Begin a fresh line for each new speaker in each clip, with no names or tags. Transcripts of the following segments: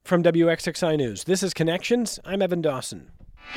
From WXXI News, this is Connections. I'm Evan Dawson.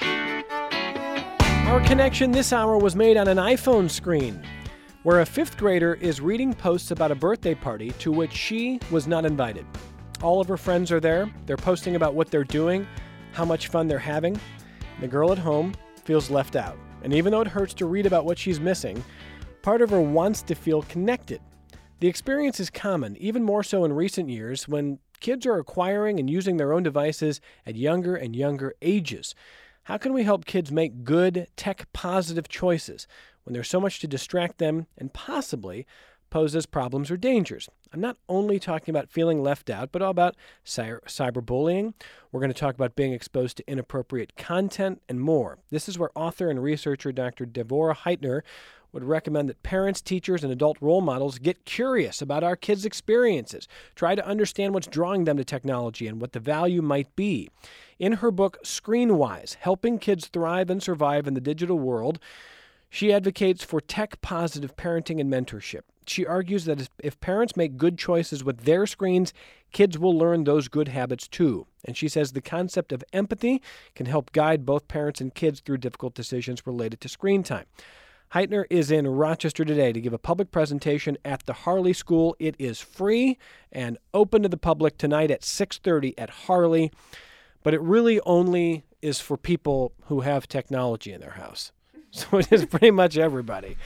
Our connection this hour was made on an iPhone screen, where a fifth grader is reading posts about a birthday party to which she was not invited. All of her friends are there. They're posting about what they're doing, how much fun they're having. The girl at home feels left out. And even though it hurts to read about what she's missing, part of her wants to feel connected. The experience is common, even more so in recent years, when kids are acquiring and using their own devices at younger and younger ages. How can we help kids make good, tech-positive choices when there's so much to distract them and possibly poses problems or dangers? I'm not only talking about feeling left out, but all about cyberbullying. We're going to talk about being exposed to inappropriate content and more. This is where author and researcher Dr. Devorah Heitner would recommend that parents, teachers, and adult role models get curious about our kids' experiences. Try to understand what's drawing them to technology and what the value might be. In her book, Screenwise, Helping Kids Thrive and Survive in the Digital World, she advocates for tech-positive parenting and mentorship. She argues that if parents make good choices with their screens, kids will learn those good habits too. And she says the concept of empathy can help guide both parents and kids through difficult decisions related to screen time. Heitner is in Rochester today to give a public presentation at the Harley School. It is free and open to the public tonight at 6:30 at Harley, but it really only is for people who have technology in their house. So it is pretty much everybody.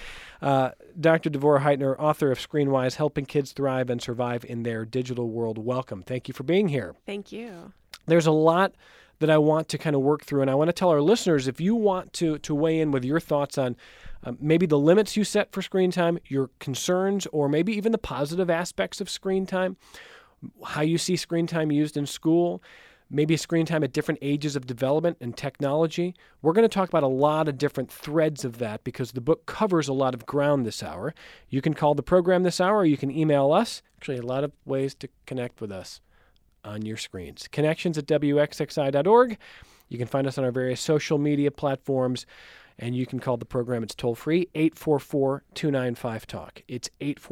Dr. Devorah Heitner, author of Screenwise, Helping Kids Thrive and Survive in Their Digital World. Welcome. Thank you for being here.
Thank you.
There's a lot that I want to kind of work through, and I want to tell our listeners, if you want to weigh in with your thoughts on maybe the limits you set for screen time, your concerns, or maybe even the positive aspects of screen time, how you see screen time used in school, maybe screen time at different ages of development and technology. We're going to talk about a lot of different threads of that because the book covers a lot of ground this hour. You can call the program this hour, or you can email us. Actually, a lot of ways to connect with us on your screens. Connections@wxxi.org. You can find us on our various social media platforms, and you can call the program. It's toll-free, 844-295-TALK. It's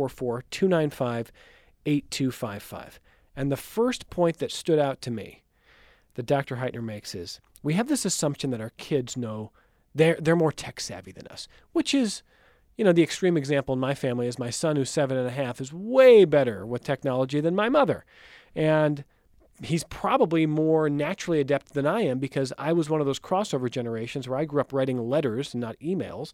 844-295-8255. And the first point that stood out to me that Dr. Heitner makes is we have this assumption that our kids know they're more tech-savvy than us, which is, the extreme example in my family is my son, who's 7.5, is way better with technology than my mother. And he's probably more naturally adept than I am because I was one of those crossover generations where I grew up writing letters and not emails.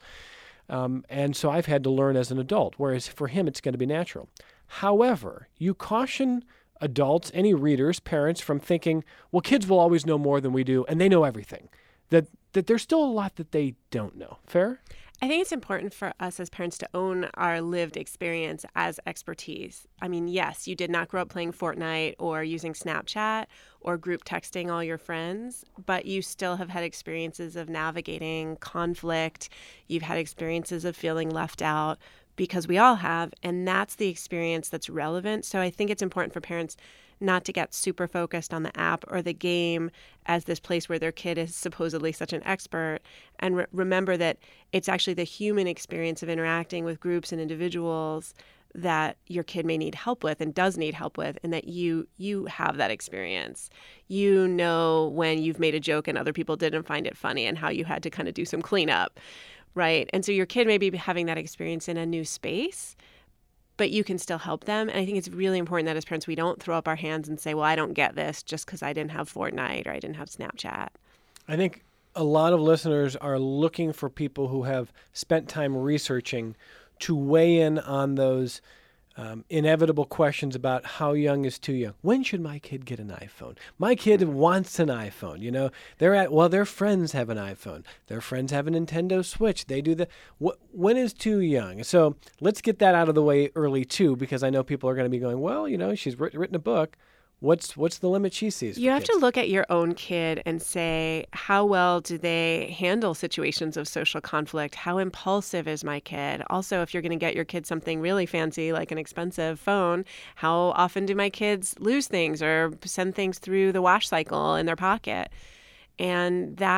And so I've had to learn as an adult, whereas for him it's going to be natural. However, you caution adults, any readers, parents, from thinking, well, kids will always know more than we do, and they know everything, that there's still a lot that they don't know. Fair?
I think it's important for us as parents to own our lived experience as expertise. I mean, yes, you did not grow up playing Fortnite or using Snapchat or group texting all your friends, but you still have had experiences of navigating conflict. You've had experiences of feeling left out, because we all have, and that's the experience that's relevant. So I think it's important for parents not to get super focused on the app or the game as this place where their kid is supposedly such an expert, and remember that it's actually the human experience of interacting with groups and individuals that your kid may need help with and does need help with, and that you have that experience. You know when you've made a joke and other people didn't find it funny and how you had to kind of do some cleanup. Right. And so your kid may be having that experience in a new space, but you can still help them. And I think it's really important that as parents, we don't throw up our hands and say, well, I don't get this just because I didn't have Fortnite or I didn't have Snapchat.
I think a lot of listeners are looking for people who have spent time researching to weigh in on those inevitable questions about how young is too young. When should my kid get an iPhone? My kid wants an iPhone. Their friends have an iPhone. Their friends have a Nintendo Switch. They do when is too young? So let's get that out of the way early too, because I know people are going to be going, well, she's written a book. What's the limit she sees?
You have to look at your own kid and say, how well do they handle situations of social conflict? How impulsive is my kid? Also, if you're going to get your kid something really fancy, like an expensive phone, how often do my kids lose things or send things through the wash cycle in their pocket? And that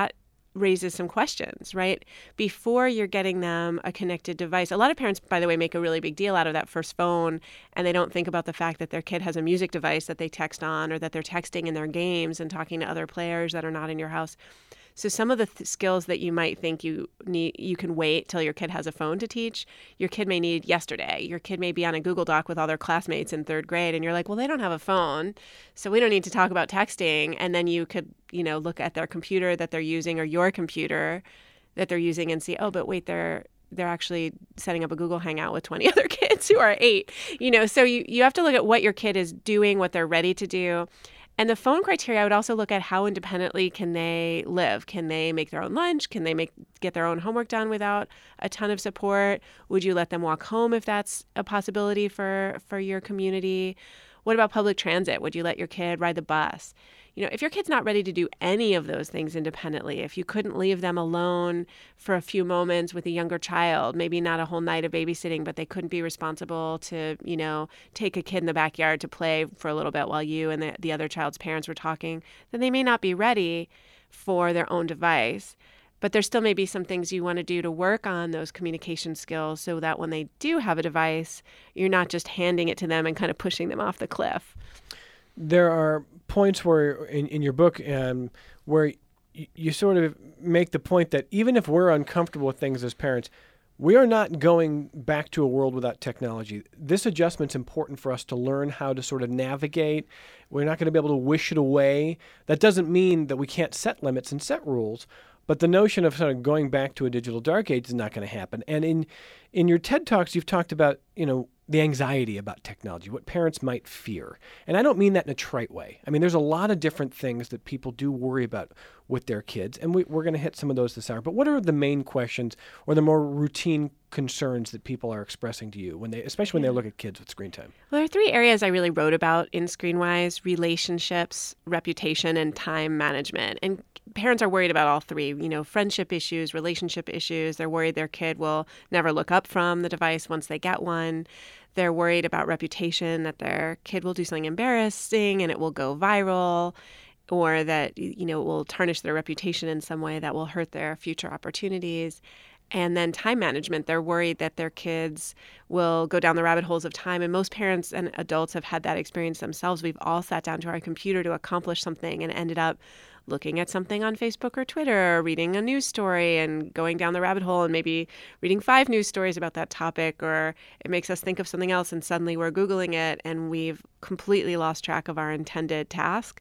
raises some questions, right? Before you're getting them a connected device. A lot of parents, by the way, make a really big deal out of that first phone, and they don't think about the fact that their kid has a music device that they text on, or that they're texting in their games and talking to other players that are not in your house. So some of the skills that you might think you need, you can wait till your kid has a phone to teach, your kid may need yesterday. Your kid may be on a Google Doc with all their classmates in third grade, and you're like, well, they don't have a phone, so we don't need to talk about texting. And then you could, look at their computer that they're using, or your computer that they're using, and see, oh, but wait, they're actually setting up a Google Hangout with 20 other kids who are 8. So you have to look at what your kid is doing, what they're ready to do. And the phone criteria, I would also look at how independently can they live? Can they make their own lunch? Can they get their own homework done without a ton of support? Would you let them walk home if that's a possibility for your community? What about public transit? Would you let your kid ride the bus? If your kid's not ready to do any of those things independently, if you couldn't leave them alone for a few moments with a younger child, maybe not a whole night of babysitting, but they couldn't be responsible to, take a kid in the backyard to play for a little bit while you and the other child's parents were talking, then they may not be ready for their own device. But there still may be some things you want to do to work on those communication skills so that when they do have a device, you're not just handing it to them and kind of pushing them off the cliff.
There are points where in your book where you sort of make the point that even if we're uncomfortable with things as parents, we are not going back to a world without technology. This adjustment's important for us to learn how to sort of navigate. We're not going to be able to wish it away. That doesn't mean that we can't set limits and set rules, but the notion of sort of going back to a digital dark age is not going to happen. And in your TED Talks, you've talked about, the anxiety about technology, what parents might fear. And I don't mean that in a trite way. I mean, there's a lot of different things that people do worry about with their kids, and we're going to hit some of those this hour. But what are the main questions or the more routine concerns that people are expressing to you, especially when they look at kids with screen time?
Well, there are 3 areas I really wrote about in Screenwise: relationships, reputation, and time management. And parents are worried about all 3, friendship issues, relationship issues. They're worried their kid will never look up from the device once they get one. They're worried about reputation, that their kid will do something embarrassing and it will go viral, or that, it will tarnish their reputation in some way that will hurt their future opportunities. And then time management. They're worried that their kids will go down the rabbit holes of time. And most parents and adults have had that experience themselves. We've all sat down to our computer to accomplish something and ended up looking at something on Facebook or Twitter, or reading a news story and going down the rabbit hole and maybe reading 5 news stories about that topic, or it makes us think of something else and suddenly we're Googling it and we've completely lost track of our intended task.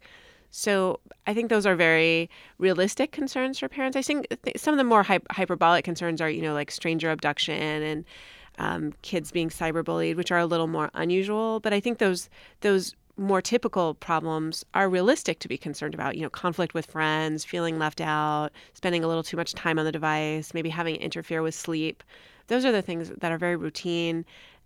So I think those are very realistic concerns for parents. I think some of the more hyperbolic concerns are, like stranger abduction and kids being cyberbullied, which are a little more unusual. But I think those more typical problems are realistic to be concerned about, conflict with friends, feeling left out, spending a little too much time on the device, maybe having it interfere with sleep. Those are the things that are very routine.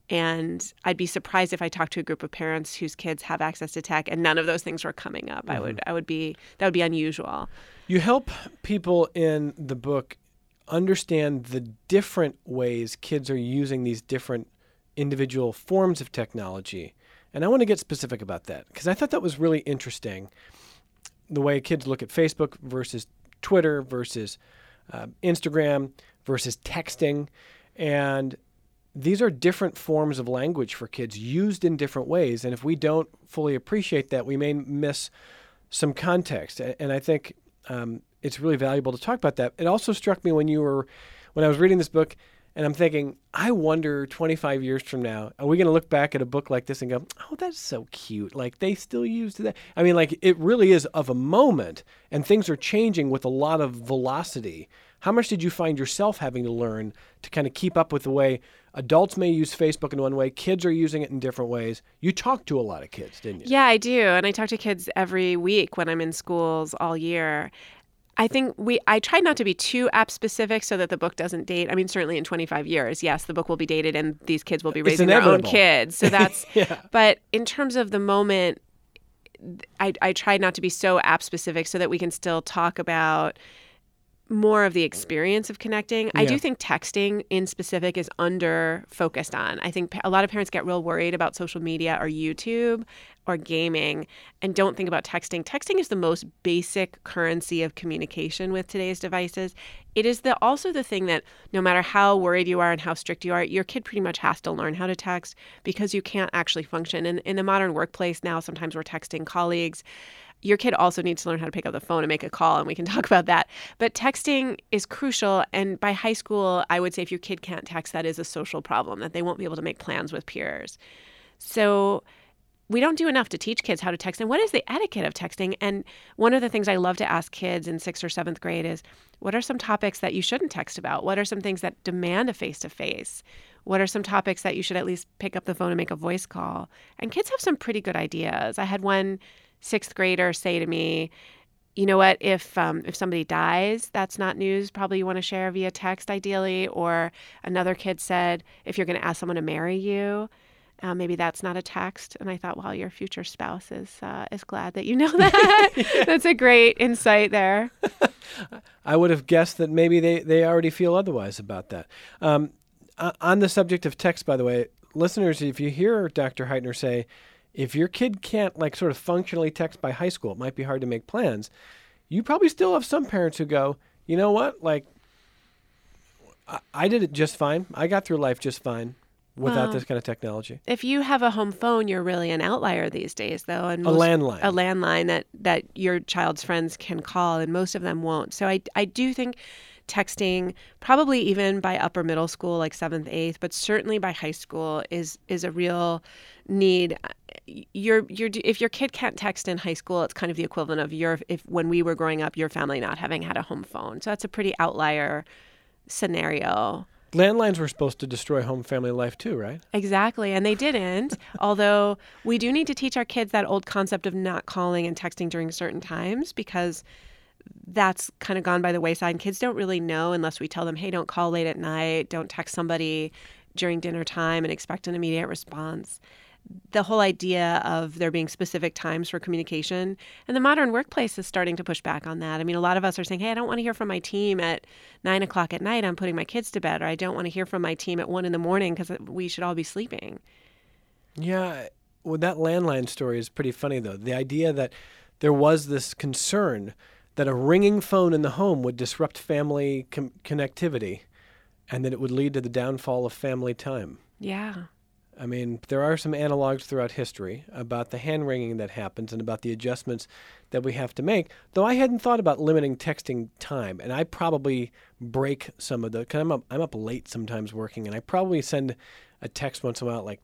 And I'd be surprised if I talked to a group of parents whose kids have access to tech and none of those things were coming up. Mm-hmm. That would be unusual.
You help people in the book understand the different ways kids are using these different individual forms of technology. And I want to get specific about that because I thought that was really interesting, the way kids look at Facebook versus Twitter versus Instagram versus texting. And these are different forms of language for kids used in different ways. And if we don't fully appreciate that, we may miss some context. And I think it's really valuable to talk about that. It also struck me when I was reading this book, and I'm thinking, I wonder 25 years from now, are we going to look back at a book like this and go, oh, that's so cute. Like they still use that. I mean, like it really is of a moment and things are changing with a lot of velocity. How much did you find yourself having to learn to kind of keep up with the way adults may use Facebook in one way, kids are using it in different ways? You talked to a lot of kids, didn't you?
Yeah, I do. And I talk to kids every week when I'm in schools all year. I think I try not to be too app specific so that the book doesn't date. I mean, certainly in 25 years, yes, the book will be dated and these kids will be raising their own kids. So that's, yeah. But in terms of the moment, I try not to be so app specific so that we can still talk about more of the experience of connecting. I
Yeah.
do think texting in specific is under focused on. I think a lot of parents get real worried about social media or YouTube or gaming and don't think about texting. Texting is the most basic currency of communication with today's devices. It is also the thing that no matter how worried you are and how strict you are, your kid pretty much has to learn how to text because you can't actually function. And in the modern workplace now, sometimes we're texting colleagues. Your kid also needs to learn how to pick up the phone and make a call, and we can talk about that. But texting is crucial, and by high school, I would say if your kid can't text, that is a social problem, that they won't be able to make plans with peers. So we don't do enough to teach kids how to text. And what is the etiquette of texting? And one of the things I love to ask kids in 6th or 7th grade is, what are some topics that you shouldn't text about? What are some things that demand a face-to-face? What are some topics that you should at least pick up the phone and make a voice call? And kids have some pretty good ideas. I had one 6th grader say to me, you know what, if somebody dies, that's not news. Probably you want to share via text, ideally. Or another kid said, if you're going to ask someone to marry you, maybe that's not a text. And I thought, well, your future spouse is glad that you know that. That's a great insight there.
I would have guessed that maybe they already feel otherwise about that. On the subject of text, by the way, listeners, if you hear Dr. Heitner say, if your kid can't sort of functionally text by high school, it might be hard to make plans. You probably still have some parents who go, you know what? I did it just fine. I got through life just fine without this kind of technology.
If you have a home phone, you're really an outlier these days, though. And
A landline.
A landline that your child's friends can call, and most of them won't. So I do think texting, probably even by upper middle school, like 7th, 8th, but certainly by high school is a real need. If your kid can't text in high school, it's kind of the equivalent of if when we were growing up, your family not having had a home phone. So that's a pretty outlier scenario.
Landlines were supposed to destroy home family life too, right?
Exactly. And they didn't. Although we do need to teach our kids that old concept of not calling and texting during certain times, because that's kind of gone by the wayside. And kids don't really know unless we tell them, hey, don't call late at night, don't text somebody during dinner time and expect an immediate response. The whole idea of there being specific times for communication, and the modern workplace is starting to push back on that. I mean, a lot of us are saying, hey, I don't want to hear from my team at 9 o'clock at night. I'm putting my kids to bed. Or I don't want to hear from my team at 1 in the morning because we should all be sleeping.
Yeah. Well, that landline story is pretty funny, though. The idea that there was this concern that a ringing phone in the home would disrupt family connectivity and that it would lead to the downfall of family time.
Yeah.
I mean, there are some analogs throughout history about the hand-wringing that happens and about the adjustments that we have to make, though I hadn't thought about limiting texting time, and I probably break some of because I'm up late sometimes working, and I probably send a text once in a while at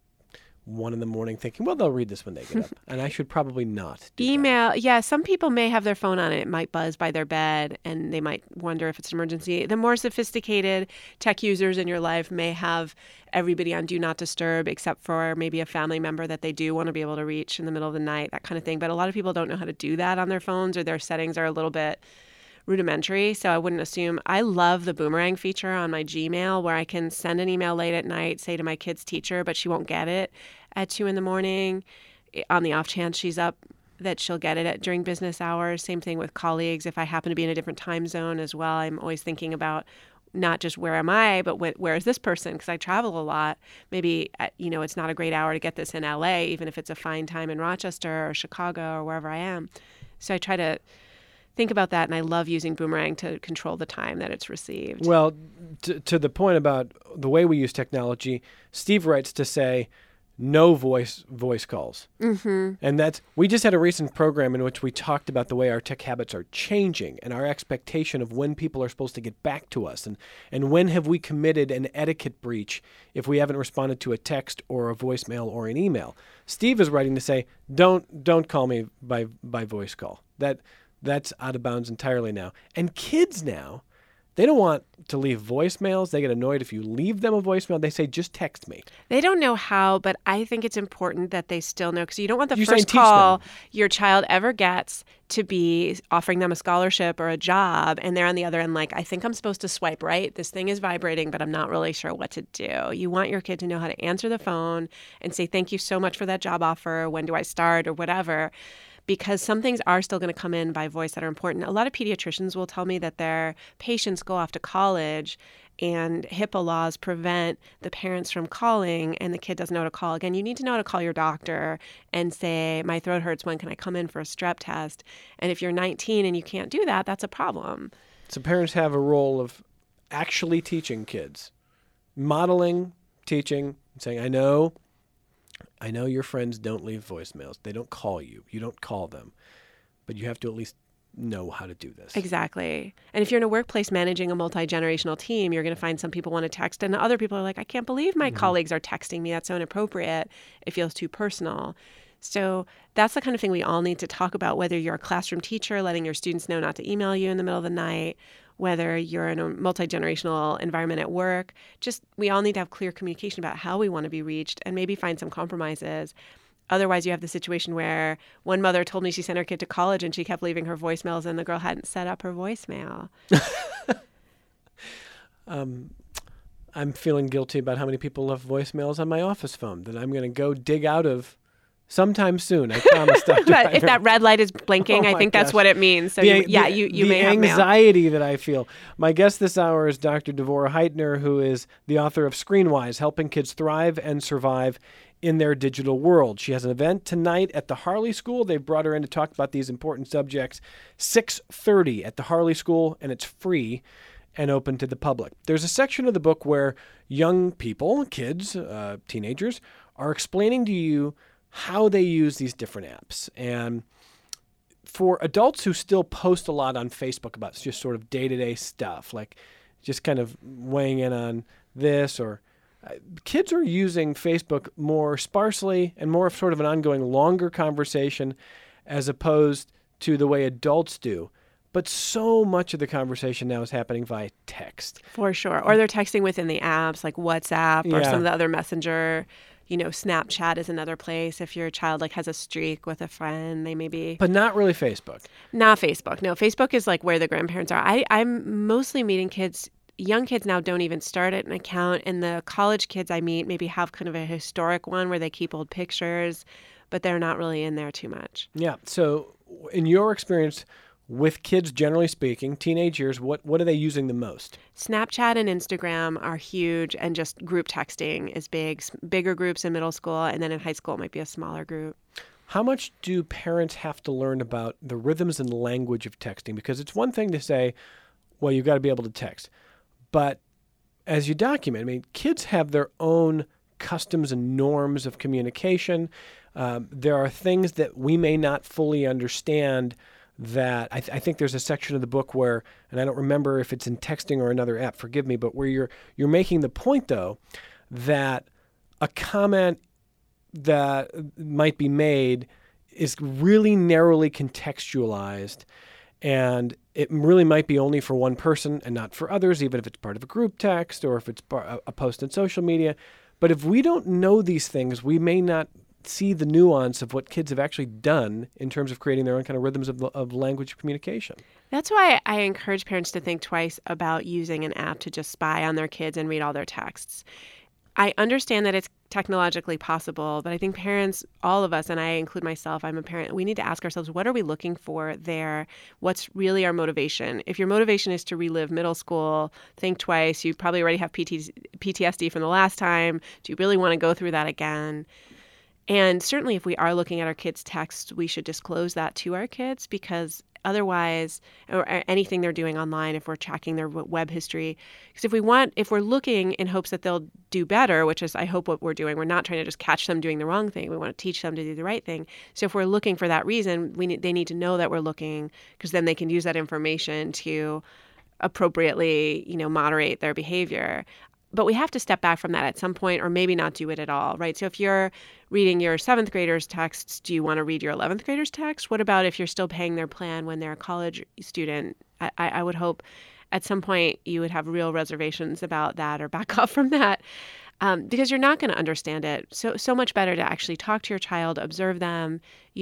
1 in the morning thinking, well, they'll read this when they get up, and I should probably not do
Email.
that.
Yeah, some people may have their phone on. It might buzz by their bed, and they might wonder if it's an emergency. The more sophisticated tech users in your life may have everybody on Do Not Disturb, except for maybe a family member that they do want to be able to reach in the middle of the night, that kind of thing. But a lot of people don't know how to do that on their phones, or their settings are a little bit rudimentary, so I wouldn't assume. I love the boomerang feature on my Gmail where I can send an email late at night, say to my kid's teacher, but she won't get it at 2 in the morning. On the off chance she's up, that she'll get it during business hours. Same thing with colleagues. If I happen to be in a different time zone as well, I'm always thinking about not just where am I, but where is this person? Because I travel a lot. Maybe, it's not a great hour to get this in LA, even if it's a fine time in Rochester or Chicago or wherever I am. So I try to think about that, and I love using Boomerang to control the time that it's received.
Well, to the point about the way we use technology, Steve writes to say no voice calls.
Mm-hmm.
And we just had a recent program in which we talked about the way our tech habits are changing and our expectation of when people are supposed to get back to us, and when have we committed an etiquette breach if we haven't responded to a text or a voicemail or an email. Steve is writing to say, don't call me by voice call. That's out of bounds entirely now. And kids now, they don't want to leave voicemails. They get annoyed if you leave them a voicemail. They say, just text me.
They don't know how, but I think it's important that they still know, because you don't want the
You're
first
saying
call
teach them.
Your child ever gets to be offering them a scholarship or a job, and they're on the other end I think I'm supposed to swipe right. This thing is vibrating, but I'm not really sure what to do. You want your kid to know how to answer the phone and say, thank you so much for that job offer. When do I start, or whatever. because some things are still going to come in by voice that are important. A lot of pediatricians will tell me that their patients go off to college and HIPAA laws prevent the parents from calling and the kid doesn't know how to call. Again, you need to know how to call your doctor and say, my throat hurts, when can I come in for a strep test? And if you're 19 and you can't do that, that's a problem.
So parents have a role of actually teaching kids, modeling, teaching, saying, I know your friends don't leave voicemails. They don't call you. You don't call them. But you have to at least know how to do this.
Exactly. And if you're in a workplace managing a multi-generational team, you're going to find some people want to text and other people are like, I can't believe my colleagues are texting me. That's so inappropriate. It feels too personal. So that's the kind of thing we all need to talk about, whether you're a classroom teacher, letting your students know not to email you in the middle of the night, whether you're in a multi-generational environment at work. Just we all need to have clear communication about how we want to be reached and maybe find some compromises. Otherwise, you have the situation where one mother told me she sent her kid to college and she kept leaving her voicemails and the girl hadn't set up her voicemail.
I'm feeling guilty about how many people left voicemails on my office phone that I'm going to go dig out of sometime soon. I promise, Dr.
If that red light is blinking, I think that's what it means. So you may have mail.
The anxiety that I feel. My guest this hour is Dr. Devorah Heitner, who is the author of Screenwise, Helping Kids Thrive and Survive in Their Digital World. She has an event tonight at the Harley School. They've brought her in to talk about these important subjects. 6:30 at the Harley School, and it's free and open to the public. There's a section of the book where young people, kids, teenagers, are explaining to you how they use these different apps. And for adults who still post a lot on Facebook about just sort of day-to-day stuff, like just kind of weighing in on this, or kids are using Facebook more sparsely and more of sort of an ongoing longer conversation as opposed to the way adults do. But so much of the conversation now is happening via text.
For sure. Or they're texting within the apps like WhatsApp or some of the other messenger. Snapchat is another place. If your child has a streak with a friend, they may be.
But not really Facebook.
Not Facebook. No, Facebook is where the grandparents are. I'm mostly meeting kids. Young kids now don't even start an account. And the college kids I meet maybe have kind of a historic one where they keep old pictures, but they're not really in there too much.
Yeah. So in your experience with kids, generally speaking, teenage years, what are they using the most?
Snapchat and Instagram are huge, and just group texting is big. Bigger groups in middle school, and then in high school it might be a smaller group.
How much do parents have to learn about the rhythms and language of texting? Because it's one thing to say, well, you've got to be able to text. But as you document, kids have their own customs and norms of communication. There are things that we may not fully understand that I think there's a section of the book where, and I don't remember if it's in texting or another app, forgive me, but where you're making the point, though, that a comment that might be made is really narrowly contextualized, and it really might be only for one person and not for others, even if it's part of a group text or if it's a post on social media. But if we don't know these things, we may not see the nuance of what kids have actually done in terms of creating their own kind of rhythms of language communication.
That's why I encourage parents to think twice about using an app to just spy on their kids and read all their texts. I understand that it's technologically possible, but I think parents, all of us, and I include myself, I'm a parent, we need to ask ourselves, what are we looking for there? What's really our motivation? If your motivation is to relive middle school, think twice. You probably already have PTSD from the last time. Do you really want to go through that again? And certainly if we are looking at our kids' texts, we should disclose that to our kids, because otherwise, or anything they're doing online, if we're tracking their web history, because if we're looking in hopes that they'll do better, which is I hope what we're doing, we're not trying to just catch them doing the wrong thing. We want to teach them to do the right thing. So if we're looking for that reason, they need to know that we're looking, because then they can use that information to appropriately, moderate their behavior. But we have to step back from that at some point, or maybe not do it at all, right? So if you're reading your 7th graders' texts, do you want to read your 11th graders' text? What about if you're still paying their plan when they're a college student? I would hope at some point you would have real reservations about that or back off from that, because you're not going to understand it. So much better to actually talk to your child, observe them.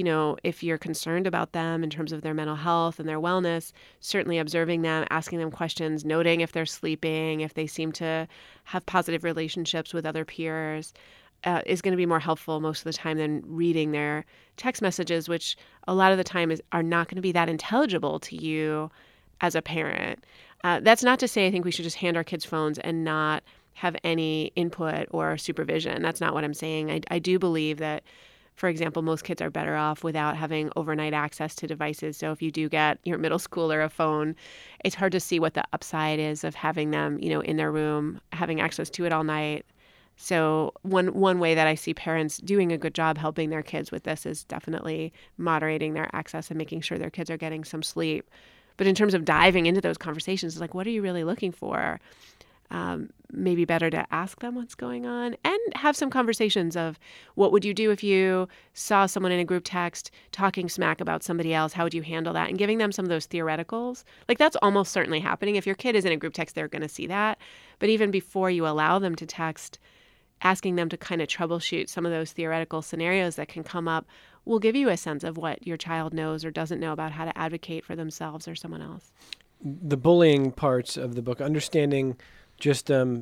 If you're concerned about them in terms of their mental health and their wellness, certainly observing them, asking them questions, noting if they're sleeping, if they seem to have positive relationships with other peers. is going to be more helpful most of the time than reading their text messages, which a lot of the time are not going to be that intelligible to you as a parent. That's not to say I think we should just hand our kids phones and not have any input or supervision. That's not what I'm saying. I do believe that, for example, most kids are better off without having overnight access to devices. So if you do get your middle schooler a phone, it's hard to see what the upside is of having them, in their room, having access to it all night. So one way that I see parents doing a good job helping their kids with this is definitely moderating their access and making sure their kids are getting some sleep. But in terms of diving into those conversations, it's like, what are you really looking for? Maybe better to ask them what's going on and have some conversations of what would you do if you saw someone in a group text talking smack about somebody else? How would you handle that? And giving them some of those theoreticals. Like that's almost certainly happening. If your kid is in a group text, they're going to see that. But even before you allow them to text, asking them to kind of troubleshoot some of those theoretical scenarios that can come up will give you a sense of what your child knows or doesn't know about how to advocate for themselves or someone else.
The bullying parts of the book, understanding just, for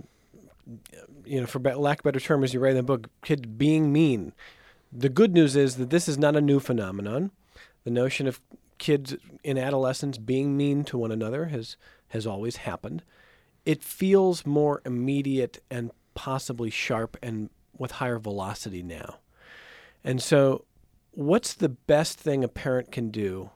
lack of a better term, as you write in the book, kids being mean. The good news is that this is not a new phenomenon. The notion of kids in adolescence being mean to one another has always happened. It feels more immediate and possibly sharp and with higher velocity now. And so what's the best thing a parent can do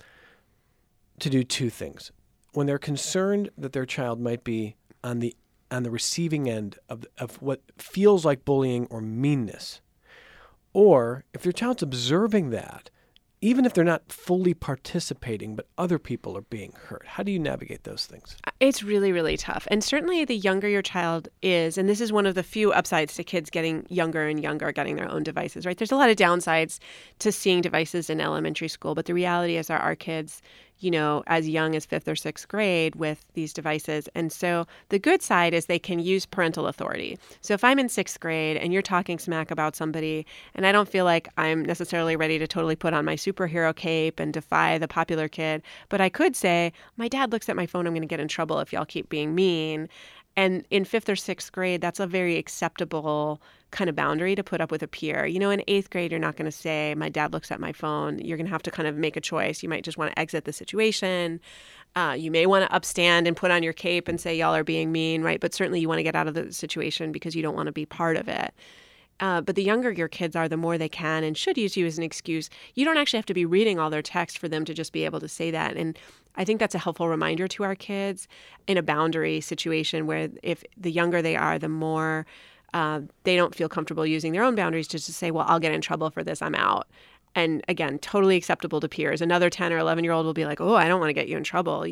to do two things? When they're concerned that their child might be on the receiving end of what feels like bullying or meanness, or if your child's observing that, even if they're not fully participating, but other people are being hurt. How do you navigate those things?
It's really, really tough. And certainly the younger your child is, and this is one of the few upsides to kids getting younger and younger, getting their own devices, right? There's a lot of downsides to seeing devices in elementary school, but the reality is our kids, as young as 5th or 6th grade with these devices. And so the good side is they can use parental authority. So if I'm in 6th grade and you're talking smack about somebody, and I don't feel like I'm necessarily ready to totally put on my superhero cape and defy the popular kid, but I could say, my dad looks at my phone, I'm going to get in trouble if y'all keep being mean. And in 5th or 6th grade, that's a very acceptable kind of boundary to put up with a peer. In 8th grade, you're not going to say, my dad looks at my phone. You're going to have to kind of make a choice. You might just want to exit the situation. You may want to upstand and put on your cape and say, y'all are being mean, right? But certainly you want to get out of the situation because you don't want to be part of it. But the younger your kids are, the more they can and should use you as an excuse. You don't actually have to be reading all their text for them to just be able to say that. And I think that's a helpful reminder to our kids in a boundary situation where if the younger they are, the more they don't feel comfortable using their own boundaries just to say, well, I'll get in trouble for this, I'm out. And again, totally acceptable to peers. Another 10 or 11-year-old will be like, oh, I don't want to get you in trouble,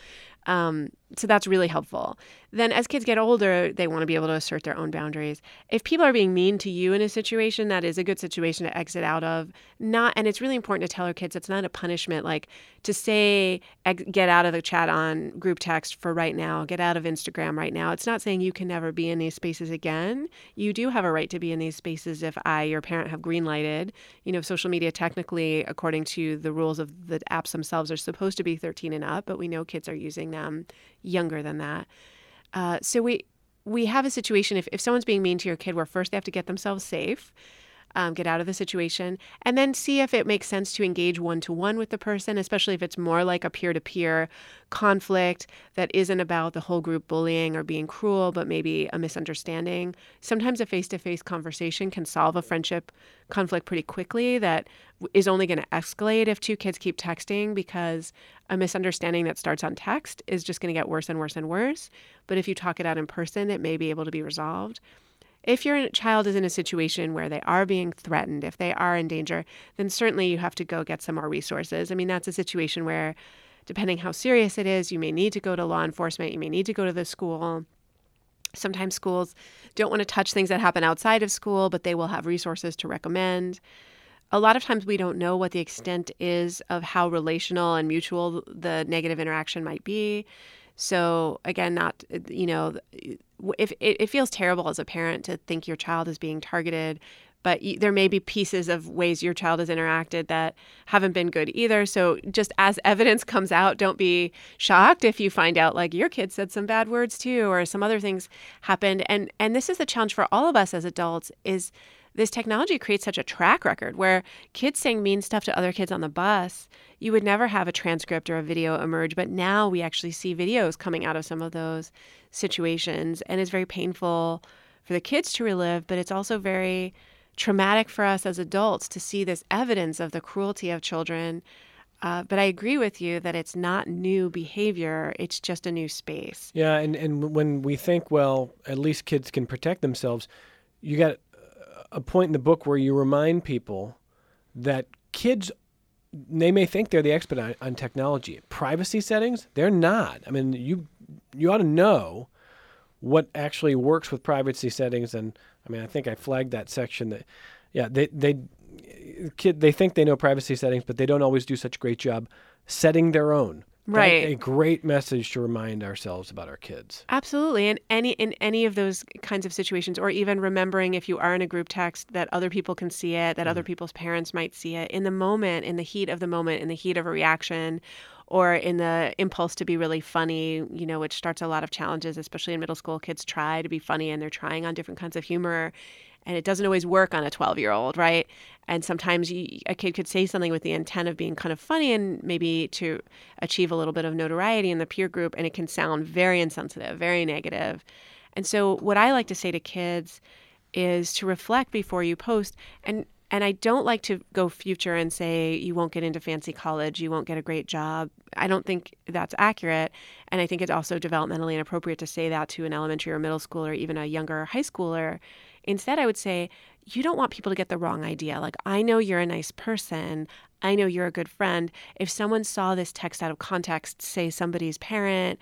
So that's really helpful. Then as kids get older, they want to be able to assert their own boundaries. If people are being mean to you in a situation, that is a good situation to exit out of. And it's really important to tell our kids it's not a punishment, like to say, get out of the chat on group text for right now, get out of Instagram right now. It's not saying you can never be in these spaces again. You do have a right to be in these spaces if your parent, have green lighted. Social media technically, according to the rules of the apps themselves, are supposed to be 13 and up, but we know kids are using them younger than that. So we have a situation, if someone's being mean to your kid, where first they have to get themselves safe, get out of the situation, and then see if it makes sense to engage one-to-one with the person, especially if it's more like a peer-to-peer conflict that isn't about the whole group bullying or being cruel, but maybe a misunderstanding. Sometimes a face-to-face conversation can solve a friendship conflict pretty quickly that is only going to escalate if two kids keep texting, because a misunderstanding that starts on text is just going to get worse and worse and worse. But if you talk it out in person, it may be able to be resolved. If your child is in a situation where they are being threatened, if they are in danger, then certainly you have to go get some more resources. I mean, that's a situation where, depending how serious it is, you may need to go to law enforcement, you may need to go to the school. Sometimes schools don't want to touch things that happen outside of school, but they will have resources to recommend. A lot of times we don't know what the extent is of how relational and mutual the negative interaction might be. So again, if it feels terrible as a parent to think your child is being targeted but there may be pieces of ways your child has interacted that haven't been good either. So just as evidence comes out, don't be shocked if you find out like your kid said some bad words too, or some other things happened. And this is the challenge for all of us as adults is this technology creates such a track record where kids saying mean stuff to other kids on the bus, you would never have a transcript or a video emerge. But now we actually see videos coming out of some of those situations. And it's very painful for the kids to relive, but it's also very traumatic for us as adults to see this evidence of the cruelty of children. But I agree with you that it's not new behavior. It's just a new space.
Yeah, and when we think, well, at least kids can protect themselves, you got a point in the book where you remind people that kids, they may think they're the expert on technology. Privacy settings, they're not. I mean, you ought to know what actually works with privacy settings. And I mean, I think I flagged that section that, yeah, they think they know privacy settings, but they don't always do such a great job setting their own.
Right.
A great message to remind ourselves about our kids.
Absolutely. And in any of those kinds of situations, or even remembering if you are in a group text that other people can see it, that other people's parents might see it in the moment, in the heat of the moment, in the heat of a reaction, or in the impulse to be really funny, which starts a lot of challenges, especially in middle school. Kids try to be funny and they're trying on different kinds of humor. And it doesn't always work on a 12-year-old, right? And sometimes a kid could say something with the intent of being kind of funny and maybe to achieve a little bit of notoriety in the peer group, and it can sound very insensitive, very negative. And so what I like to say to kids is to reflect before you post. And I don't like to go future and say you won't get into fancy college, you won't get a great job. I don't think that's accurate. And I think it's also developmentally inappropriate to say that to an elementary or middle schooler, or even a younger high schooler. Instead, I would say, you don't want people to get the wrong idea. Like, I know you're a nice person. I know you're a good friend. If someone saw this text out of context, say somebody's parent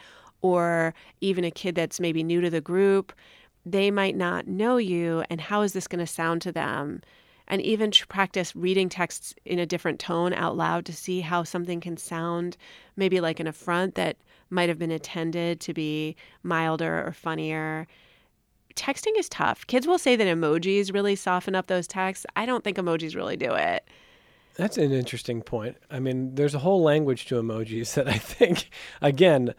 or even a kid that's maybe new to the group, they might not know you. And how is this going to sound to them? And even practice reading texts in a different tone out loud to see how something can sound, maybe like an affront that might have been intended to be milder or funnier. Texting is tough. Kids will say that emojis really soften up those texts. I don't think emojis really do it.
That's an interesting point. I mean, there's a whole language to emojis that I think, again,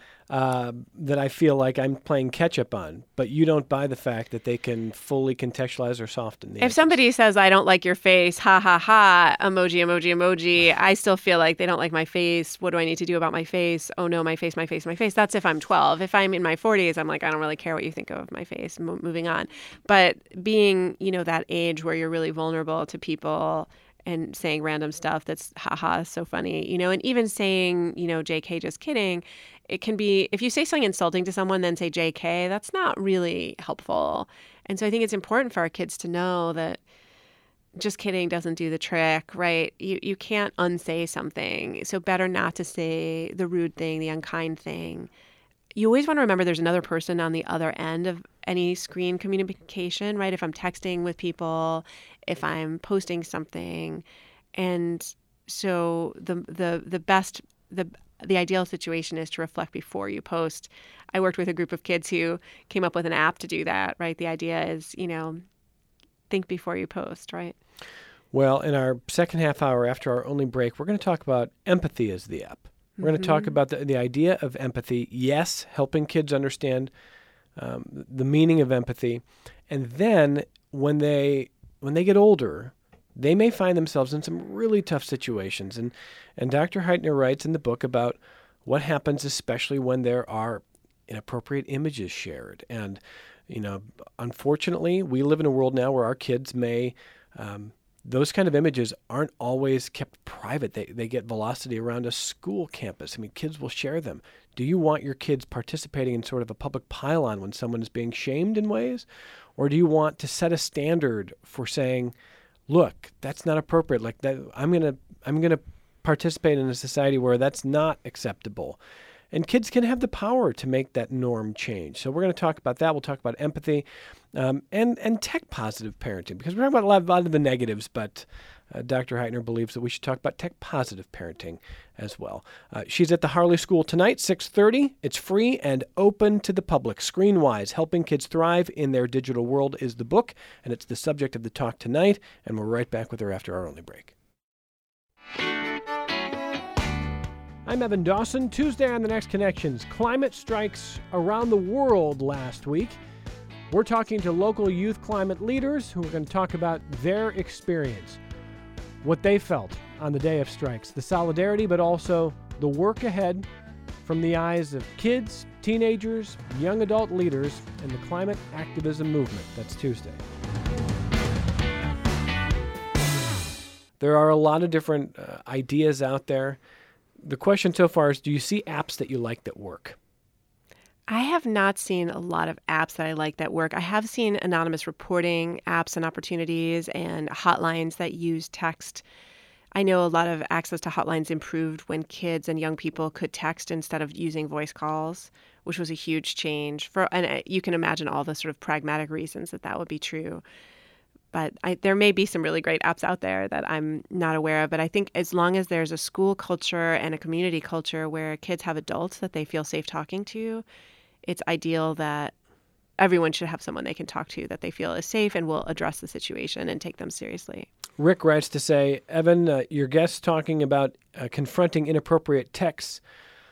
that I feel like I'm playing catch up on. But you don't buy the fact that they can fully contextualize or soften the
If
answers.
somebody says, I don't like your face, ha, ha, ha, emoji, emoji, emoji, I still feel like they don't like my face. What do I need to do about my face? Oh, no, my face, my face, my face. That's if I'm 12. If I'm in my 40s, I'm like, I don't really care what you think of my face. moving on. But being, that age where you're really vulnerable to people and saying random stuff that's haha, so funny, and even saying, JK, just kidding. It can be, if you say something insulting to someone, then say JK, that's not really helpful. And so I think it's important for our kids to know that just kidding doesn't do the trick, right? You can't unsay something. So better not to say the rude thing, the unkind thing. You always want to remember there's another person on the other end of any screen communication, right? If I'm texting with people, if I'm posting something. And so the ideal situation is to reflect before you post. I worked with a group of kids who came up with an app to do that, right? The idea is, think before you post, right?
Well, in our second half hour after our only break, we're going to talk about empathy as the app. We're going to talk about the idea of empathy. Yes, helping kids understand the meaning of empathy. And then when they get older, they may find themselves in some really tough situations. And Dr. Heitner writes in the book about what happens, especially when there are inappropriate images shared. And, unfortunately, we live in a world now where our kids may those kind of images aren't always kept private. They get velocity around a school campus. I mean, kids will share them. Do you want your kids participating in sort of a public pylon when someone is being shamed in ways? Or do you want to set a standard for saying, look, that's not appropriate. Like that, I'm gonna participate in a society where that's not acceptable. And kids can have the power to make that norm change. So we're going to talk about that. We'll talk about empathy and tech-positive parenting, because we're talking about a lot of the negatives, but Dr. Heitner believes that we should talk about tech-positive parenting as well. She's at the Harley School tonight, 6:30. It's free and open to the public. Screenwise, Helping Kids Thrive in Their Digital World is the book, and it's the subject of the talk tonight, and we're right back with her after our only break. I'm Evan Dawson. Tuesday on The Next Connections, climate strikes around the world last week. We're talking to local youth climate leaders who are going to talk about their experience, what they felt on the day of strikes, the solidarity, but also the work ahead from the eyes of kids, teenagers, young adult leaders, and the climate activism movement. That's Tuesday. There are a lot of different ideas out there. The question so far is, do you see apps that you like that work?
I have not seen a lot of apps that I like that work. I have seen anonymous reporting apps and opportunities and hotlines that use text. I know a lot of access to hotlines improved when kids and young people could text instead of using voice calls, which was a huge change. And you can imagine all the sort of pragmatic reasons that would be true. But there may be some really great apps out there that I'm not aware of. But I think as long as there's a school culture and a community culture where kids have adults that they feel safe talking to, it's ideal that everyone should have someone they can talk to that they feel is safe and will address the situation and take them seriously.
Rick writes to say, Evan, your guest talking about confronting inappropriate texts.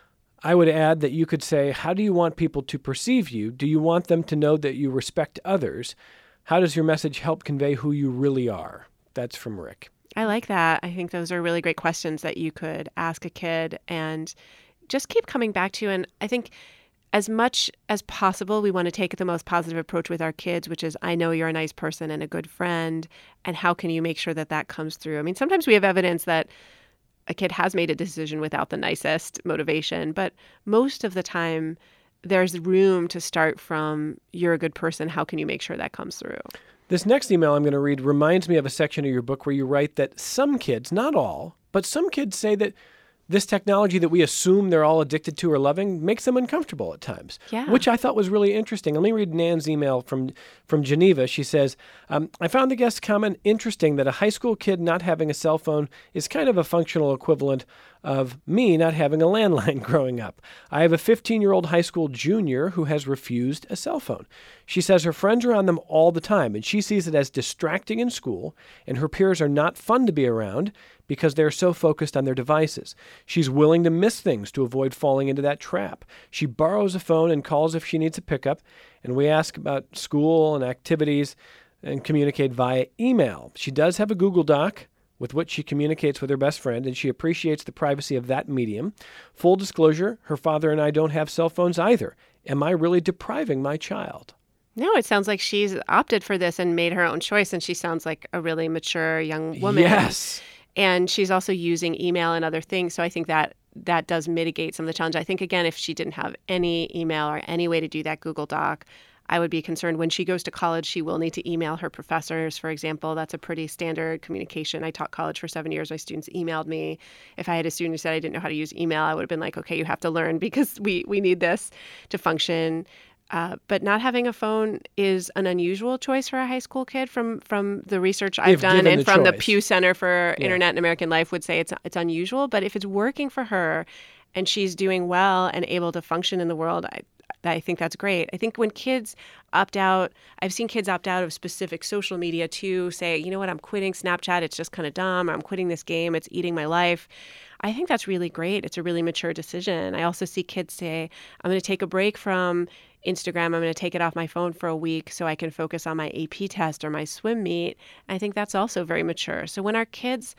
I would add that you could say, how do you want people to perceive you? Do you want them to know that you respect others? How does your message help convey who you really are? That's from Rick.
I like that. I think those are really great questions that you could ask a kid and just keep coming back to. And I think as much as possible, we want to take the most positive approach with our kids, which is, I know you're a nice person and a good friend, and how can you make sure that that comes through? I mean, sometimes we have evidence that a kid has made a decision without the nicest motivation, but most of the time, there's room to start from, you're a good person, how can you make sure that comes through?
This next email I'm going to read reminds me of a section of your book where you write that some kids, not all, but some kids say that this technology that we assume they're all addicted to or loving makes them uncomfortable at times, which I thought was really interesting. Let me read Nan's email from Geneva. She says, I found the guest's comment interesting that a high school kid not having a cell phone is kind of a functional equivalent of me not having a landline growing up. I have a 15-year-old high school junior who has refused a cell phone. She says her friends are on them all the time, and she sees it as distracting in school, and her peers are not fun to be around because they're so focused on their devices. She's willing to miss things to avoid falling into that trap. She borrows a phone and calls if she needs a pickup, and we ask about school and activities and communicate via email. She does have a Google Doc with which she communicates with her best friend, and she appreciates the privacy of that medium. Full disclosure, her father and I don't have cell phones either. Am I really depriving my child?
No, it sounds like she's opted for this and made her own choice, and she sounds like a really mature young woman.
Yes.
And she's also using email and other things, so I think that does mitigate some of the challenge. I think, again, if she didn't have any email or any way to do that Google Doc, I would be concerned when she goes to college, she will need to email her professors, for example. That's a pretty standard communication. I taught college for 7 years. My students emailed me. If I had a student who said I didn't know how to use email, I would have been like, okay, you have to learn because we need this to function. But not having a phone is an unusual choice for a high school kid from the research I've done and from the Pew Center for Internet and American Life would say it's unusual. But if it's working for her and she's doing well and able to function in the world, I think that's great. I think when kids opt out, I've seen kids opt out of specific social media to say, you know what, I'm quitting Snapchat. It's just kind of dumb. Or I'm quitting this game. It's eating my life. I think that's really great. It's a really mature decision. I also see kids say, I'm going to take a break from Instagram. I'm going to take it off my phone for a week so I can focus on my AP test or my swim meet. I think that's also very mature. So when our kids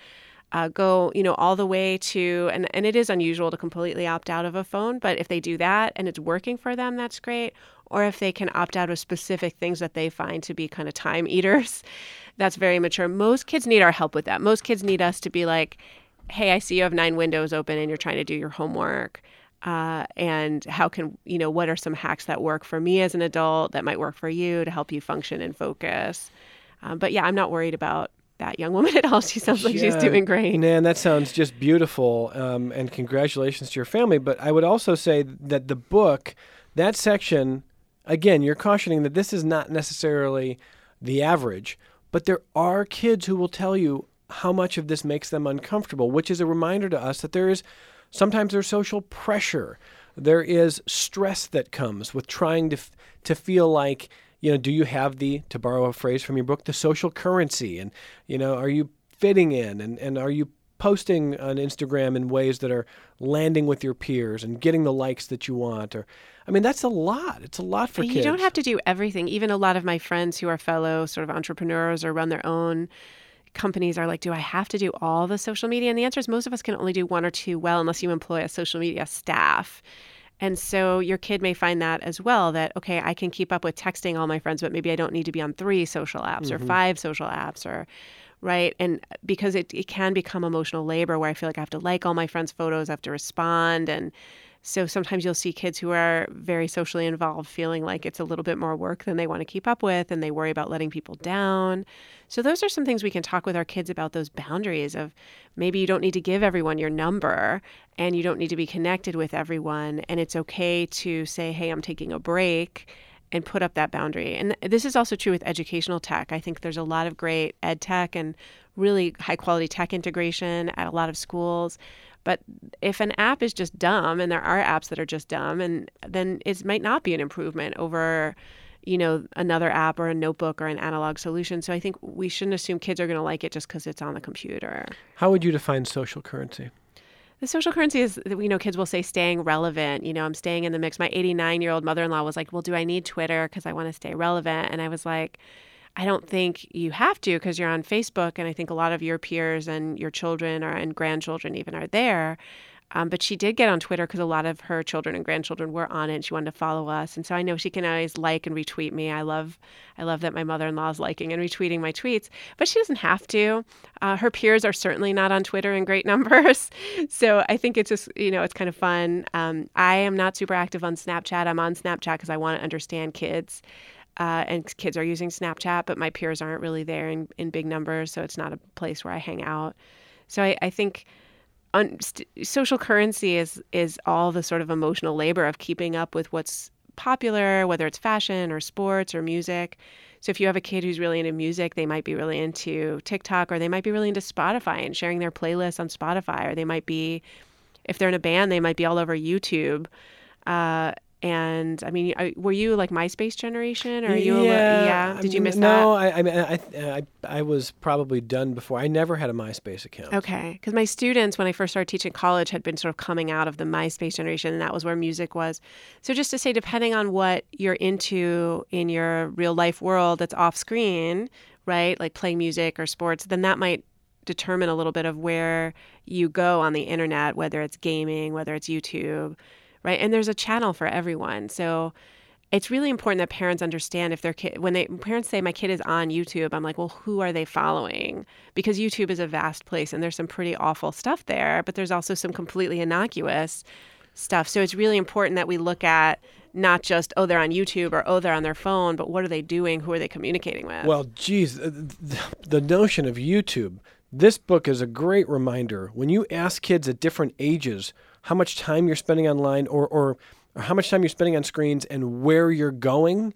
go, all the way to, and it is unusual to completely opt out of a phone, but if they do that and it's working for them, that's great. Or if they can opt out of specific things that they find to be kind of time eaters, that's very mature. Most kids need our help with that. Most kids need us to be like, hey, I see you have 9 windows open and you're trying to do your homework. And how can, what are some hacks that work for me as an adult that might work for you to help you function and focus? But yeah, I'm not worried about that young woman at all. She sounds like she's doing great.
Nan, that sounds just beautiful. And congratulations to your family. But I would also say that the book, that section, again, you're cautioning that this is not necessarily the average, but there are kids who will tell you, how much of this makes them uncomfortable, which is a reminder to us that sometimes there's social pressure. There is stress that comes with trying to feel like, do you have to borrow a phrase from your book, the social currency? And, are you fitting in? And are you posting on Instagram in ways that are landing with your peers and getting the likes that you want? That's a lot. It's a lot for kids.
You don't have to do everything. Even a lot of my friends who are fellow sort of entrepreneurs or run their own companies are like, do I have to do all the social media? And the answer is most of us can only do one or two well unless you employ a social media staff. And so your kid may find that as well, that, okay, I can keep up with texting all my friends, but maybe I don't need to be on 3 social apps or 5 social apps right? And because it can become emotional labor where I feel like I have to like all my friends' photos, I have to respond. And so sometimes you'll see kids who are very socially involved feeling like it's a little bit more work than they want to keep up with, and they worry about letting people down. So those are some things we can talk with our kids about, those boundaries of maybe you don't need to give everyone your number and you don't need to be connected with everyone. And it's okay to say, hey, I'm taking a break, and put up that boundary. And this is also true with educational tech. I think there's a lot of great ed tech and really high quality tech integration at a lot of schools. But if an app is just dumb, and there are apps that are just dumb, and then it might not be an improvement over, another app or a notebook or an analog solution. So I think we shouldn't assume kids are going to like it just because it's on the computer.
How would you define social currency?
The social currency is, kids will say staying relevant. I'm staying in the mix. My 89-year-old mother-in-law was like, well, do I need Twitter because I want to stay relevant? And I was like, I don't think you have to because you're on Facebook. And I think a lot of your peers and your children and grandchildren even are there. But she did get on Twitter because a lot of her children and grandchildren were on it, and she wanted to follow us. And so I know she can always like and retweet me. I love that my mother-in-law is liking and retweeting my tweets, but she doesn't have to. Her peers are certainly not on Twitter in great numbers. So I think it's just, it's kind of fun. I am not super active on Snapchat. I'm on Snapchat because I want to understand kids. And kids are using Snapchat, but my peers aren't really there in big numbers. So it's not a place where I hang out. So I think social currency is all the sort of emotional labor of keeping up with what's popular, whether it's fashion or sports or music. So if you have a kid who's really into music, they might be really into TikTok, or they might be really into Spotify and sharing their playlists on Spotify, or they might be, if they're in a band, they might be all over YouTube. And were you like MySpace generation, or are you?
Yeah.
Did you miss that?
No, I was probably done before. I never had a MySpace account.
Okay, because my students, when I first started teaching college, had been sort of coming out of the MySpace generation, and that was where music was. So just to say, depending on what you're into in your real life world that's off screen, right, like playing music or sports, then that might determine a little bit of where you go on the internet, whether it's gaming, whether it's YouTube. Right. And there's a channel for everyone. So it's really important that parents understand if their kid, parents say my kid is on YouTube, I'm like, well, who are they following? Because YouTube is a vast place and there's some pretty awful stuff there, but there's also some completely innocuous stuff. So it's really important that we look at not just, oh, they're on YouTube or, oh, they're on their phone, but what are they doing? Who are they communicating with?
Well, geez, the notion of YouTube, this book is a great reminder. When you ask kids at different ages how much time you're spending online or how much time you're spending on screens and where you're going,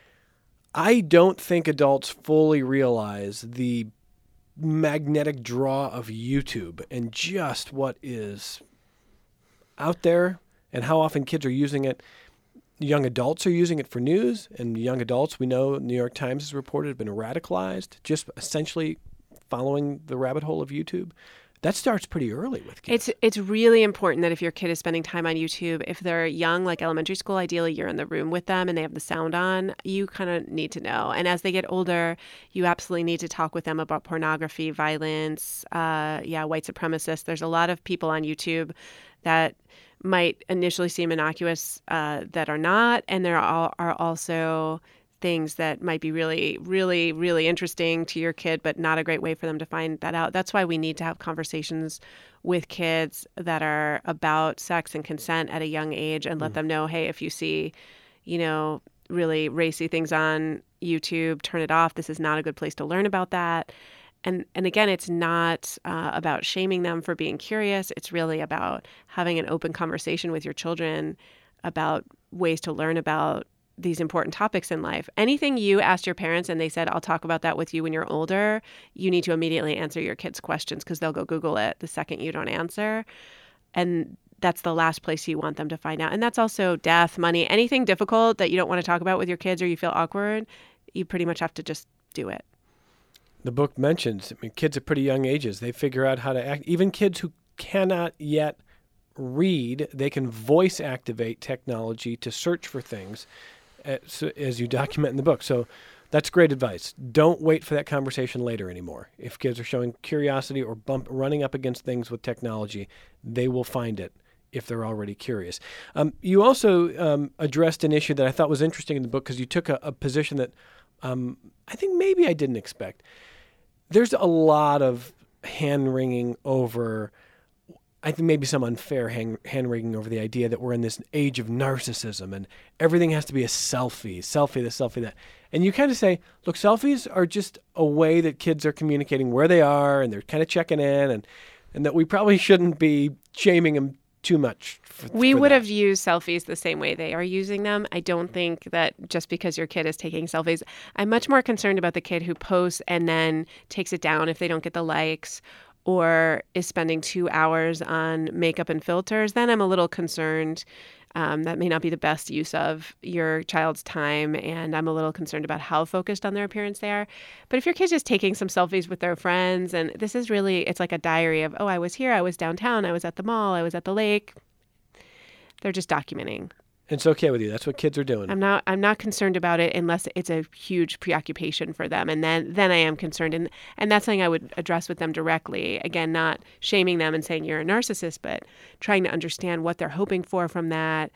I don't think adults fully realize the magnetic draw of YouTube and just what is out there and how often kids are using it. Young adults are using it for news, and young adults, we know New York Times has reported, have been radicalized, just essentially following the rabbit hole of YouTube. That starts pretty early with kids.
It's really important that if your kid is spending time on YouTube, if they're young, like elementary school, ideally you're in the room with them and they have the sound on, you kind of need to know. And as they get older, you absolutely need to talk with them about pornography, violence, white supremacists. There's a lot of people on YouTube that might initially seem innocuous that are not, and there are also things that might be really, really, really interesting to your kid, but not a great way for them to find that out. That's why we need to have conversations with kids that are about sex and consent at a young age and let them know, hey, if you see, really racy things on YouTube, turn it off. This is not a good place to learn about that. And again, it's not about shaming them for being curious. It's really about having an open conversation with your children about ways to learn about these important topics in life. Anything you asked your parents and they said, I'll talk about that with you when you're older, you need to immediately answer your kids' questions because they'll go Google it the second you don't answer. And that's the last place you want them to find out. And that's also death, money, anything difficult that you don't want to talk about with your kids or you feel awkward, you pretty much have to just do it.
The book mentions, kids at pretty young ages, they figure out how to act. Even kids who cannot yet read, they can voice activate technology to search for things as you document in the book. So that's great advice. Don't wait for that conversation later anymore. If kids are showing curiosity or running up against things with technology, they will find it if they're already curious. You also addressed an issue that I thought was interesting in the book because you took a position that I think maybe I didn't expect. There's a lot of hand-wringing over, I think maybe some unfair hand-wringing over the idea that we're in this age of narcissism and everything has to be a selfie this, selfie that. And you kind of say, look, selfies are just a way that kids are communicating where they are and they're kind of checking in and that we probably shouldn't be shaming them too much.
We would have used selfies the same way they are using them. I don't think that just because your kid is taking selfies, I'm much more concerned about the kid who posts and then takes it down if they don't get the likes or is spending 2 hours on makeup and filters. Then I'm a little concerned. That may not be the best use of your child's time, and I'm a little concerned about how focused on their appearance they are. But if your kid's just taking some selfies with their friends, and this is really, it's like a diary of, oh, I was here, I was downtown, I was at the mall, I was at the lake. They're just documenting.
It's okay with you. That's what kids are doing.
I'm not concerned about it unless it's a huge preoccupation for them. And then I am concerned. And that's something I would address with them directly. Again, not shaming them and saying you're a narcissist, but trying to understand what they're hoping for from that,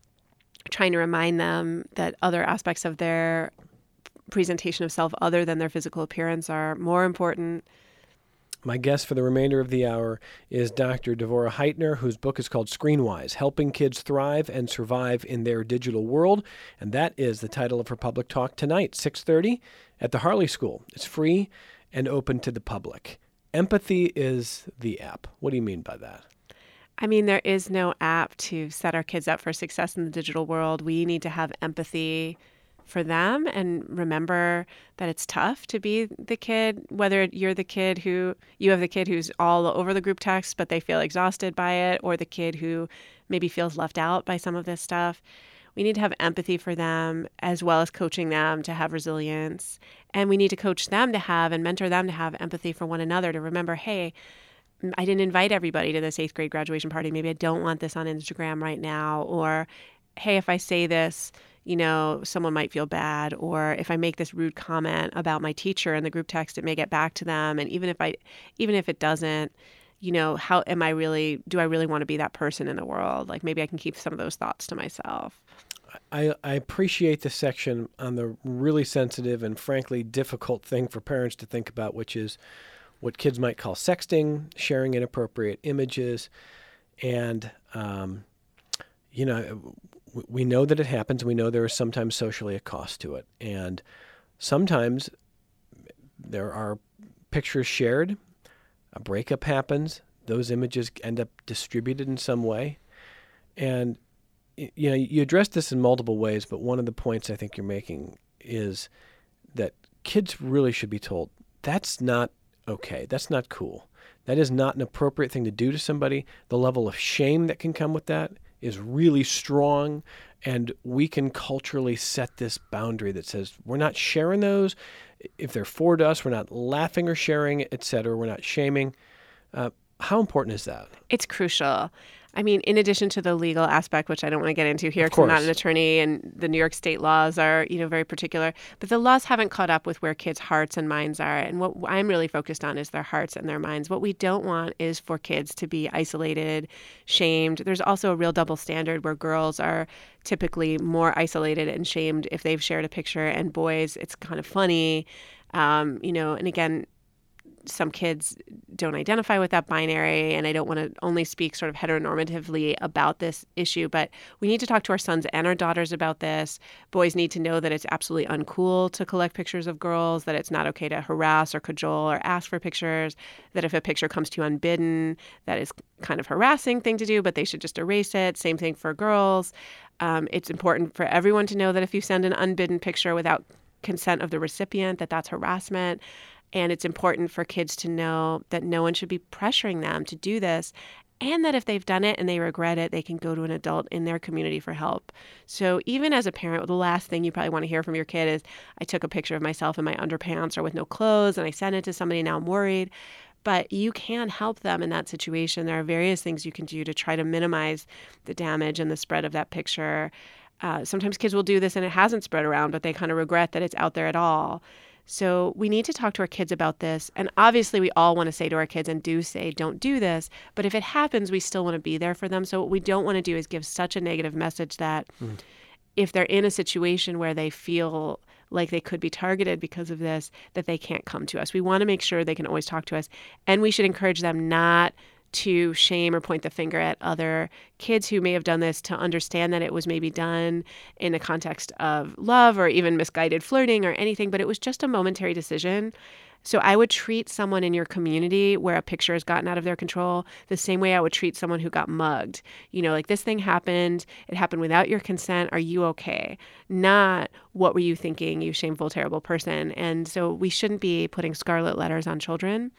trying to remind them that other aspects of their presentation of self other than their physical appearance are more important.
My guest for the remainder of the hour is Dr. Devorah Heitner, whose book is called Screenwise, Helping Kids Thrive and Survive in Their Digital World. And that is the title of her public talk tonight, 6:30 at the Harley School. It's free and open to the public. Empathy is the app. What do you mean by that?
I mean, there is no app to set our kids up for success in the digital world. We need to have empathy for them and remember that it's tough to be the kid, whether you're the kid who, you have the kid who's all over the group text, but they feel exhausted by it, or the kid who maybe feels left out by some of this stuff. We need to have empathy for them as well as coaching them to have resilience. And we need to coach them to have and mentor them to have empathy for one another, to remember, hey, I didn't invite everybody to this 8th grade graduation party. Maybe I don't want this on Instagram right now. Or, hey, if I say this, someone might feel bad, or if I make this rude comment about my teacher in the group text, it may get back to them. And even if it doesn't, how do I really want to be that person in the world? Like maybe I can keep some of those thoughts to myself.
I appreciate the section on the really sensitive and frankly difficult thing for parents to think about, which is what kids might call sexting, sharing inappropriate images. And, we know that it happens. We know there is sometimes socially a cost to it. And sometimes there are pictures shared, a breakup happens, those images end up distributed in some way. And, you address this in multiple ways, but one of the points I think you're making is that kids really should be told, that's not okay. That's not cool. That is not an appropriate thing to do to somebody. The level of shame that can come with that is really strong, and we can culturally set this boundary that says we're not sharing those. If they're forward to us, we're not laughing or sharing, et cetera. We're not shaming. How important is that?
It's crucial. I mean, in addition to the legal aspect, which I don't want to get into here because I'm not an attorney and the New York State laws are, very particular, but the laws haven't caught up with where kids' hearts and minds are. And what I'm really focused on is their hearts and their minds. What we don't want is for kids to be isolated, shamed. There's also a real double standard where girls are typically more isolated and shamed if they've shared a picture, and boys, it's kind of funny, and again, some kids don't identify with that binary, and I don't want to only speak sort of heteronormatively about this issue, but we need to talk to our sons and our daughters about this. Boys need to know that it's absolutely uncool to collect pictures of girls, that it's not okay to harass or cajole or ask for pictures, that if a picture comes to you unbidden, that is kind of harassing thing to do, but they should just erase it. Same thing for girls. It's important for everyone to know that if you send an unbidden picture without consent of the recipient, that's harassment. And it's important for kids to know that no one should be pressuring them to do this, and that if they've done it and they regret it, they can go to an adult in their community for help. So even as a parent, the last thing you probably want to hear from your kid is, I took a picture of myself in my underpants or with no clothes and I sent it to somebody, now I'm worried. But you can help them in that situation. There are various things you can do to try to minimize the damage and the spread of that picture. Sometimes kids will do this and it hasn't spread around, but they kind of regret that it's out there at all. So we need to talk to our kids about this. And obviously we all want to say to our kids, and do say, don't do this. But if it happens, we still want to be there for them. So what we don't want to do is give such a negative message that if they're in a situation where they feel like they could be targeted because of this, that they can't come to us. We want to make sure they can always talk to us. And we should encourage them not to shame or point the finger at other kids who may have done this, to understand that it was maybe done in the context of love or even misguided flirting or anything, but it was just a momentary decision. So I would treat someone in your community where a picture has gotten out of their control the same way I would treat someone who got mugged. You know, like, this thing happened. It happened without your consent. Are you okay? Not, what were you thinking, you shameful, terrible person? And so we shouldn't be putting scarlet letters on children.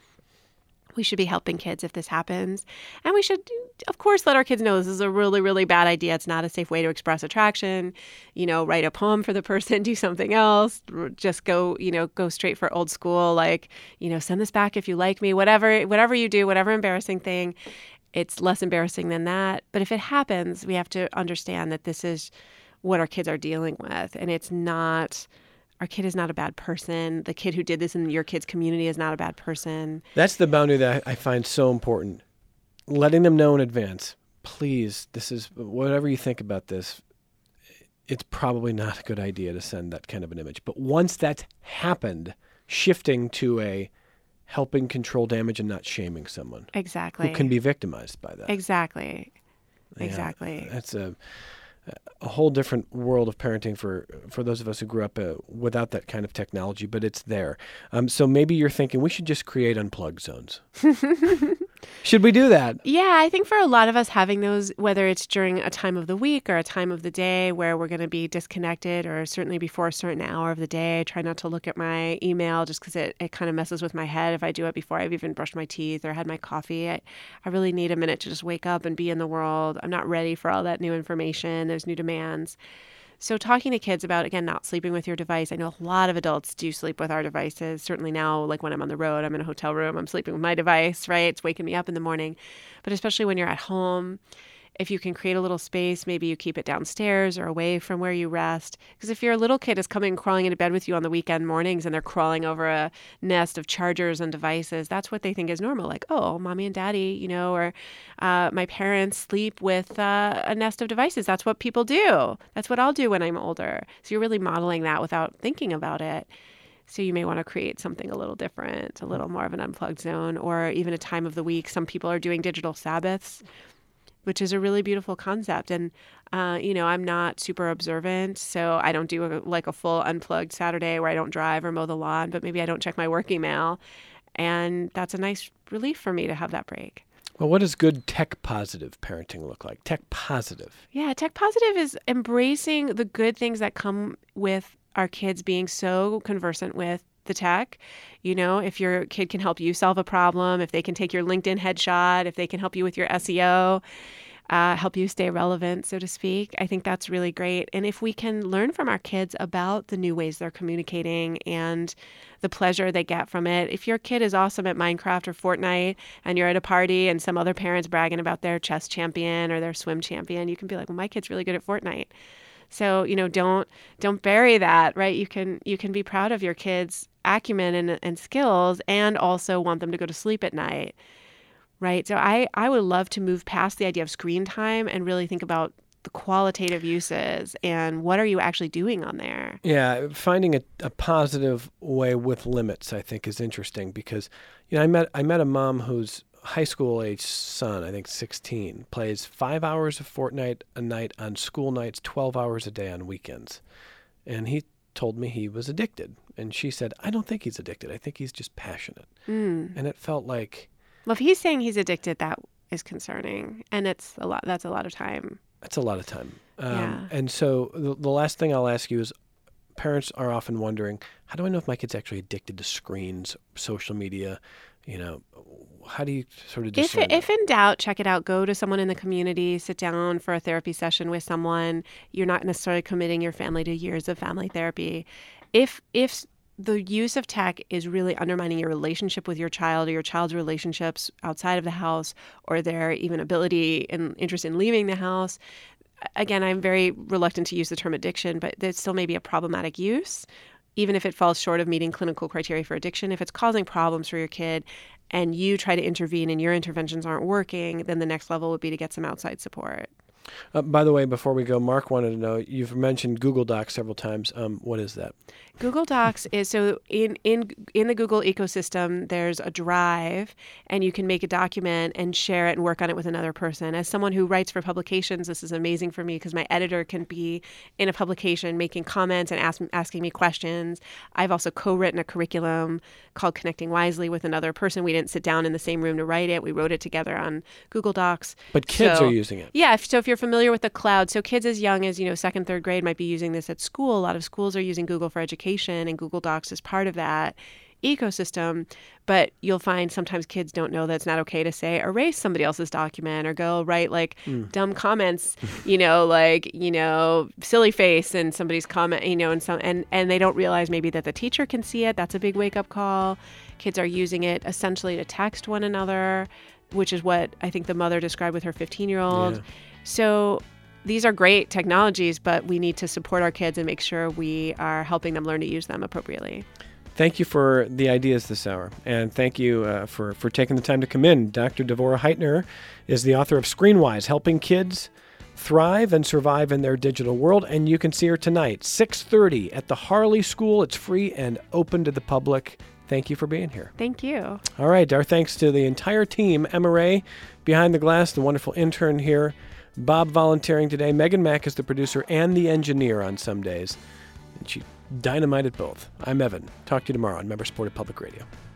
We should be helping kids if this happens. And we should, of course, let our kids know this is a really, really bad idea. It's not a safe way to express attraction. You know, write a poem for the person, do something else. Just go straight for old school, like, send this back if you like me, whatever you do, whatever embarrassing thing. It's less embarrassing than that. But if it happens, we have to understand that this is what our kids are dealing with. And it's not... Our kid is not a bad person. The kid who did this in your kid's community is not a bad person.
That's the boundary that I find so important. Letting them know in advance, please, this is, whatever you think about this, it's probably not a good idea to send that kind of an image. But once that's happened, shifting to a helping control damage and not shaming someone.
Exactly.
Who can be victimized by that.
Exactly.
Yeah,
Exactly.
That's a whole different world of parenting for those of us who grew up without that kind of technology, but it's there. So maybe you're thinking we should just create unplugged zones. Should we do that?
Yeah, I think for a lot of us, having those, whether it's during a time of the week or a time of the day where we're going to be disconnected, or certainly before a certain hour of the day, I try not to look at my email just because it kind of messes with my head if I do it before I've even brushed my teeth or had my coffee. I really need a minute to just wake up and be in the world. I'm not ready for all that new information. There's new demands. So talking to kids about, again, not sleeping with your device. I know a lot of adults do sleep with our devices. Certainly now, like when I'm on the road, I'm in a hotel room, I'm sleeping with my device, right? It's waking me up in the morning. But especially when you're at home, if you can create a little space, maybe you keep it downstairs or away from where you rest. Because if your little kid is coming crawling into bed with you on the weekend mornings and they're crawling over a nest of chargers and devices, that's what they think is normal. Like, oh, mommy and daddy, or my parents sleep with a nest of devices. That's what people do. That's what I'll do when I'm older. So you're really modeling that without thinking about it. So you may want to create something a little different, a little more of an unplugged zone, or even a time of the week. Some people are doing digital Sabbaths, which is a really beautiful concept. And, I'm not super observant, so I don't do a full unplugged Saturday where I don't drive or mow the lawn, but maybe I don't check my work email. And that's a nice relief for me to have that break.
Well, what does good tech-positive parenting look like? Tech-positive.
Yeah, tech-positive is embracing the good things that come with our kids being so conversant with the tech. If your kid can help you solve a problem, if they can take your LinkedIn headshot, if they can help you with your SEO, help you stay relevant, so to speak, I think that's really great. And if we can learn from our kids about the new ways they're communicating and the pleasure they get from it. If your kid is awesome at Minecraft or Fortnite and you're at a party and some other parent's bragging about their chess champion or their swim champion, you can be like, well, my kid's really good at Fortnite. So, don't bury that, right? You can be proud of your kids' acumen and skills, and also want them to go to sleep at night, right? So I would love to move past the idea of screen time and really think about the qualitative uses and what are you actually doing on there?
Yeah, finding a positive way with limits, I think, is interesting because, I met a mom whose high school age son, I think 16, plays 5 hours of Fortnite a night on school nights, 12 hours a day on weekends. And he told me he was addicted. And she said, I don't think he's addicted. I think he's just passionate. And it felt like...
Well, if he's saying he's addicted, that is concerning. And that's a lot of time.
That's a lot of time.
Yeah.
And so the last thing I'll ask you is, parents are often wondering, how do I know if my kid's actually addicted to screens, social media? How do you sort of discern that?
If in doubt, check it out. Go to someone in the community, sit down for a therapy session with someone. You're not necessarily committing your family to years of family therapy. If the use of tech is really undermining your relationship with your child or your child's relationships outside of the house or their even ability and interest in leaving the house, again, I'm very reluctant to use the term addiction, but there still may be a problematic use, even if it falls short of meeting clinical criteria for addiction. If it's causing problems for your kid and you try to intervene and your interventions aren't working, then the next level would be to get some outside support.
By the way, before we go, Mark wanted to know, you've mentioned Google Docs several times. What is that?
Google Docs is, so in the Google ecosystem, there's a drive, and you can make a document and share it and work on it with another person. As someone who writes for publications, this is amazing for me because my editor can be in a publication making comments and asking me questions. I've also co-written a curriculum called Connecting Wisely with another person. We didn't sit down in the same room to write it. We wrote it together on Google Docs.
But kids are using it.
Yeah. So if you're familiar with the cloud, so kids as young as, second, third grade might be using this at school. A lot of schools are using Google for Education, and Google Docs is part of that ecosystem. But you'll find sometimes kids don't know that it's not okay to say erase somebody else's document or go write dumb comments, silly face in somebody's comment, and they don't realize maybe that the teacher can see it. That's a big wake up call. Kids are using it essentially to text one another, which is what I think the mother described with her 15-year-old.
Yeah.
So these are great technologies, but we need to support our kids and make sure we are helping them learn to use them appropriately.
Thank you for the ideas this hour, and thank you for taking the time to come in. Dr. Devorah Heitner is the author of Screenwise, Helping Kids Thrive and Survive in Their Digital World, and you can see her tonight, 6:30 at the Harley School. It's free and open to the public. Thank you for being here.
Thank you.
All right, our thanks to the entire team, Emma Ray behind the glass, the wonderful intern here, Bob volunteering today. Megan Mack is the producer and the engineer on some days. And she dynamited both. I'm Evan. Talk to you tomorrow on Member Supported Public Radio.